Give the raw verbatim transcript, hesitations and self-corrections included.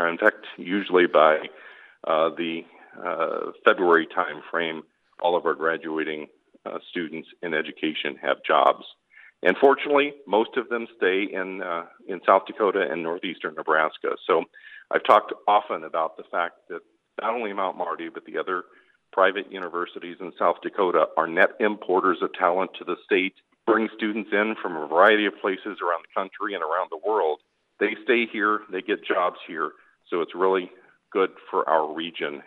In fact, usually by uh, the uh, February time frame, all of our graduating uh, students in education have jobs. And fortunately, most of them stay in uh, in South Dakota and northeastern Nebraska. So I've talked often about the fact that not only Mount Marty, but the other private universities in South Dakota are net importers of talent to the state, bring students in from a variety of places around the country and around the world. They stay here, they get jobs here, so it's really good for our region